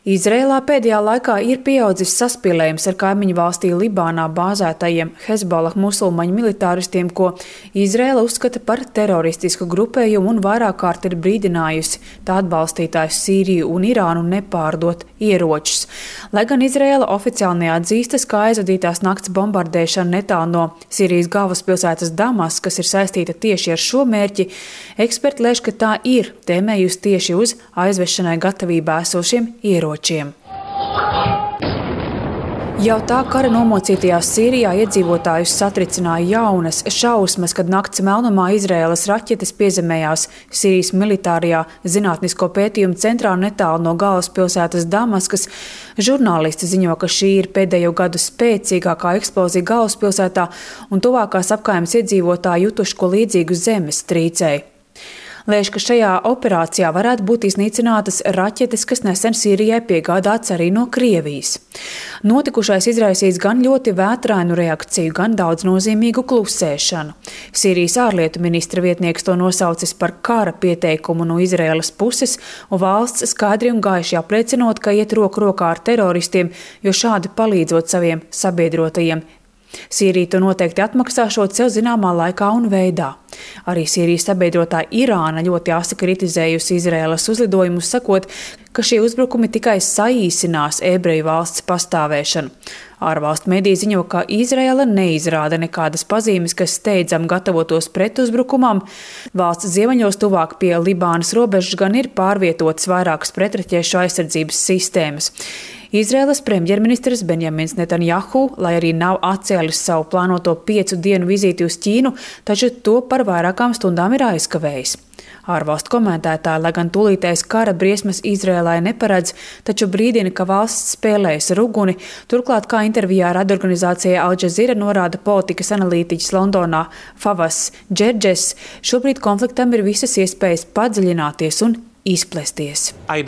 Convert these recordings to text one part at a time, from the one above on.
Izrēlā pēdējā laikā ir pieaudzis saspīlējums ar kaimiņu valstī Libānā bāzētajiem Hezbollah musulmaņu militāristiem, ko Izrēla uzskata par teroristisku grupējumu un vairāk kārt ir brīdinājusi tā atbalstītājus Sīriju un Irānu nepārdot ieročus. Lai gan Izrēla oficiāli neatzīstas, ka aizvadītās nakts bombardēšana netālu no Sīrijas galvaspilsētas Damaskas, kas ir saistīta tieši ar šo mērķi, eksperti lēš, ka tā ir tēmējusi tieši uz aizvešanai gatavībā esošiem ieročiem. Jau tā kara nomocītajā Sīrijā iedzīvotājus satricināja jaunas šausmas, kad nakts melnumā Izraēlas raķetes piezemējās Sīrijas militārajā zinātnisko pētījumu centrā netālu no galvaspilsētas Damaskas. Žurnālisti ziņo, ka šī ir pēdējo gadu spēcīgākā eksplozija galvaspilsētā un tuvākās apkaimes iedzīvotāji jutuši ko līdzīgu zemes trīcēji. Lēš, ka šajā operācijā varētu būt iznīcinātas raķetes, kas nesen Sīrijai piegādāts arī no Krievijas. Notikušais izraisīs gan ļoti vētrainu reakciju, gan daudz nozīmīgu klusēšanu. Sīrijas ārlietu ministra vietnieks to nosaucis par kara pieteikumu no Izraēlas puses, un valsts skaidri un gaiši apliecinot, ka iet roku rokā ar teroristiem, jo šādi palīdzot saviem sabiedrotajiem. Sīrija to noteikti atmaksāšot sev zināmā laikā un veidā. Arī Sīrijas sabiedrotā Irāna ļoti asi kritizējusi Izraēlas uzlidojumus, sakot, ka šie uzbrukumi tikai saīsinās ebreju valsts pastāvēšanu. Ārvalstu mediji ziņo, ka Izraēla neizrāda nekādas pazīmes, kas steidzam gatavotos pretuzbrukumam. Valsts ziemeļos tuvāk pie Libānas robežas gan ir pārvietotas vairākas pretraķiešu aizsardzības sistēmas. Izraēlas premjerministrs Benjamins Netanjahu, lai arī nav atcēlis savu plānoto 5 dienu vizīti uz Ķīnu, taču to par vairākām stundām ir aizkavējis. Ārvalstu komentētāji, lai gan tūlītējas kara briesmas Izraēlai neparedz, taču brīdina, ka valsts spēlējas ruguni. Turklāt, kā intervijā radorganizācijai Al Jazeera norāda politikas analītiķis Londonā Favas Džerdžes, šobrīd konfliktam ir visas iespējas padziļināties un izplesties.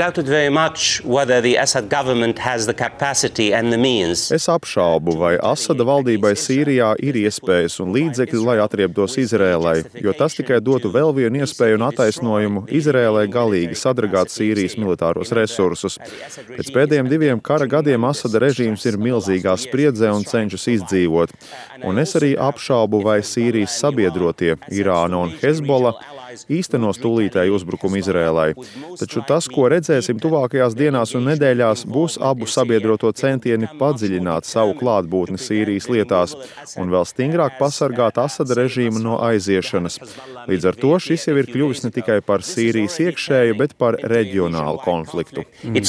Es apšaubu, vai Asada valdībai Sīrijā ir iespējas un līdzekļi, lai atriebtos Izrēlai, jo tas tikai dotu vēl vienu iespēju un attaisnojumu Izrēlai galīgi sadragāt Sīrijas militāros resursus. Pēc pēdējiem 2 kara gadiem Asada režīms ir milzīgā spriedzē un cenšas izdzīvot. Un es arī apšaubu, vai Sīrijas sabiedrotie Irāna un Hezbollah īstenos tūlītēju uzbrukumu Izrēlai. Taču tas, ko redzēsim tuvākajās dienās un nedēļās, būs abu sabiedroto centieni padziļināt savu klātbūtni Sīrijas lietās un vēl stingrāk pasargāt Asada režīmu no aiziešanas. Līdz ar to šis jau ir kļuvis ne tikai par Sīrijas iekšēju, bet par reģionālu konfliktu.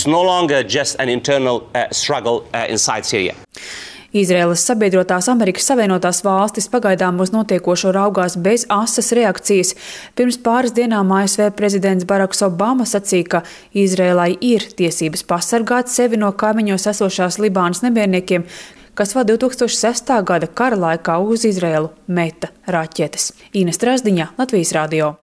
Izraēlas sabiedrotās Amerikas Savienotās valstis pagaidām uz notiekošo raugās bez asas reakcijas. Pirms pāris dienām ASV prezidents Baraks Obama sacīja, ka Izraēlai ir tiesības pasargāt sevi no kaimiņos esošās Libānas nemierniekiem, kas vēl 2006. gada kara laikā uz Izraēlu meta raķetes. Ines Trasdiņa, Latvijas radio.